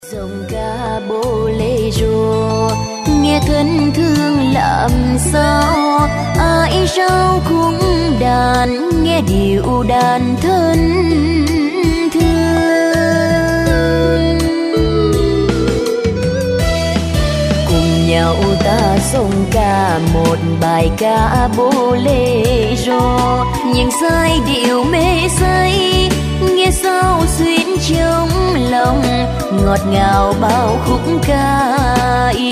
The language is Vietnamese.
Dòng ca bolero nghe thân thương làm sao, ai rao khúc đàn nghe điệu đàn thân thương. Cùng nhau ta song ca một bài ca bolero, những giai điệu mê say nghe sao xuyến trong lòng, ngọt ngào bao khúc ca